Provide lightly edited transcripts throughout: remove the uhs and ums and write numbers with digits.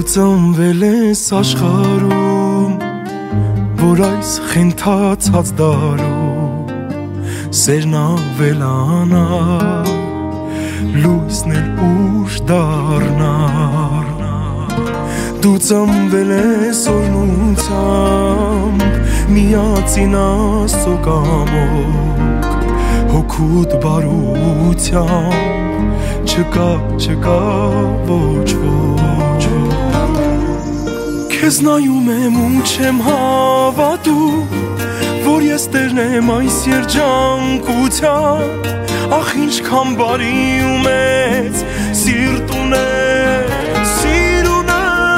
ծնվել ես աշխարհում, որ այս խենթացած դարում սերն ավելանա, լույսն էլ ուշ դառնա։ Դու ծնվել ես օրնությամբ, միացին Աստծո կամոք, հոգուդ բարությամբ, չկա ոչ ոչ։ Քեզ նայում եմ ու չեմ հավատում, որ ես տերն եմ այս երջանկության, ախ ինչքան բարի ու մեծ սիրտ ունես, սիրուն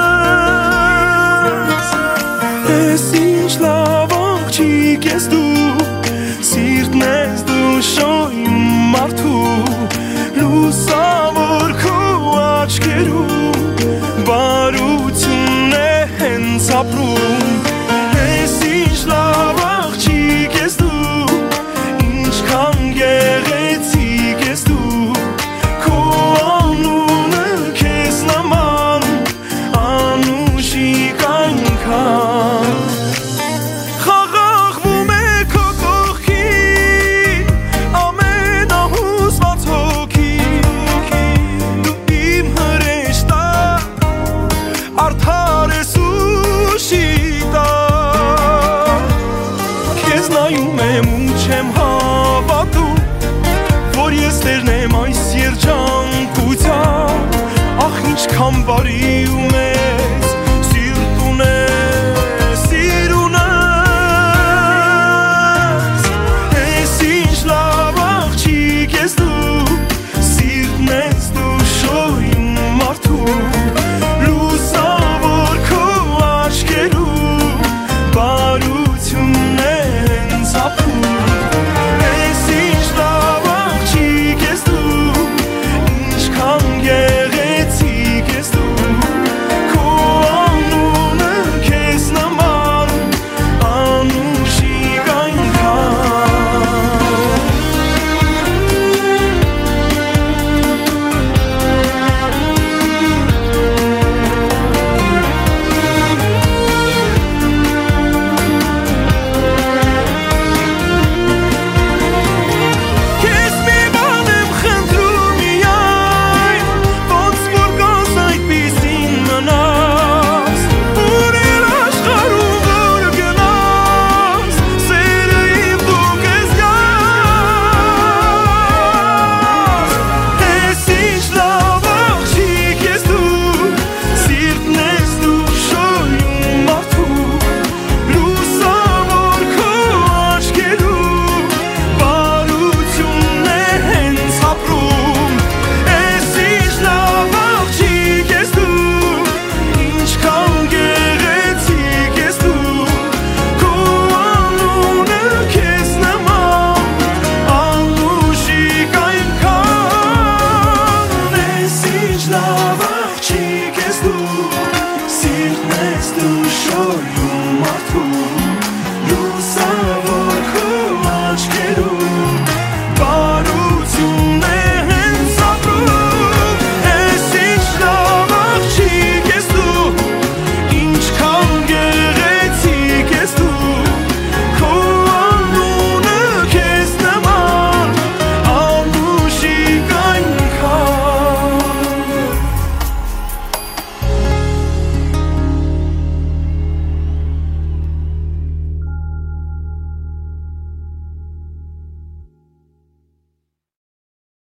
ես, ինչ լավ աղջիկ ես դու, սիրտն ես դու շոյ մարդու, լուսավոր քո աչքերում բարությունն է հենց ապրում, ես ինչ լավ աղջիկ ես դու, ինչքան գեղեցիկ ես դու, քո անունը քեզ նման անուշիկ այնքան խաղաղվում է քո կողքին ամենահուզված հոգին, դու իմ հրեշտա արդար ես ու շիտա, քեզ նայում եմ ու չեմ հավատում, որ ես տերն եմ այս երջանկության, ախ ինչքան բարի ու մեծ